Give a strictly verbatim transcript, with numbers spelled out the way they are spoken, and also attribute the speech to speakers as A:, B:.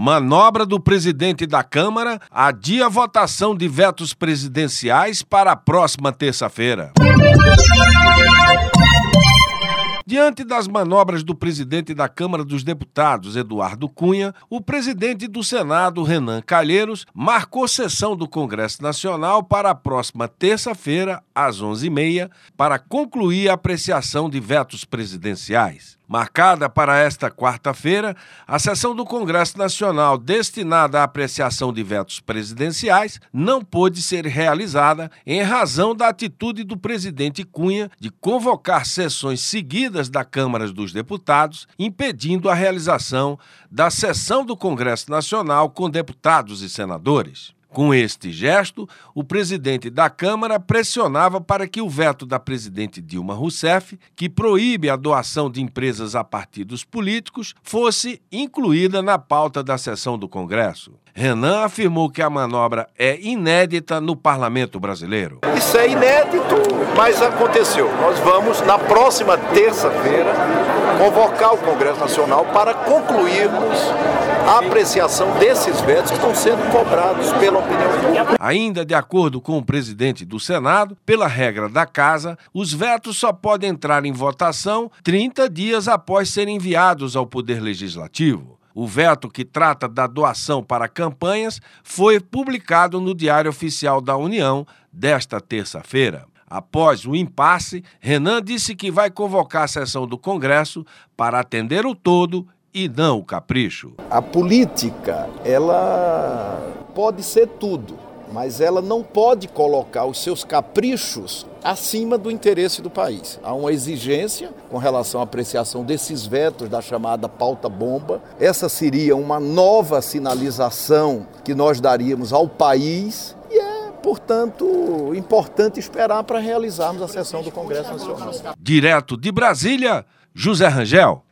A: Manobra do presidente da Câmara adia a votação de vetos presidenciais para a próxima terça-feira. Diante das manobras do presidente da Câmara dos Deputados, Eduardo Cunha, o presidente do Senado, Renan Calheiros, marcou sessão do Congresso Nacional para a próxima terça-feira, às onze e meia, para concluir a apreciação de vetos presidenciais. Marcada para esta quarta-feira, a sessão do Congresso Nacional destinada à apreciação de vetos presidenciais não pôde ser realizada em razão da atitude do presidente Cunha de convocar sessões seguidas da Câmara dos Deputados, impedindo a realização da sessão do Congresso Nacional com deputados e senadores. Com este gesto, o presidente da Câmara pressionava para que o veto da presidente Dilma Rousseff, que proíbe a doação de empresas a partidos políticos, fosse incluída na pauta da sessão do Congresso. Renan afirmou que a manobra é inédita no parlamento brasileiro.
B: Isso é inédito, mas aconteceu. Nós vamos, na próxima terça-feira, convocar o Congresso Nacional para concluirmos a apreciação desses vetos que estão sendo cobrados pela opinião pública.
A: Ainda de acordo com o presidente do Senado, pela regra da Casa, os vetos só podem entrar em votação trinta dias após serem enviados ao Poder Legislativo. O veto que trata da doação para campanhas foi publicado no Diário Oficial da União desta terça-feira. Após o impasse, Renan disse que vai convocar a sessão do Congresso para atender o todo e não o capricho.
B: A política, ela pode ser tudo, mas ela não pode colocar os seus caprichos acima do interesse do país. Há uma exigência com relação à apreciação desses vetos da chamada pauta-bomba. Essa seria uma nova sinalização que nós daríamos ao país e é, portanto, importante esperar para realizarmos a sessão do Congresso Nacional.
A: Direto de Brasília, José Rangel.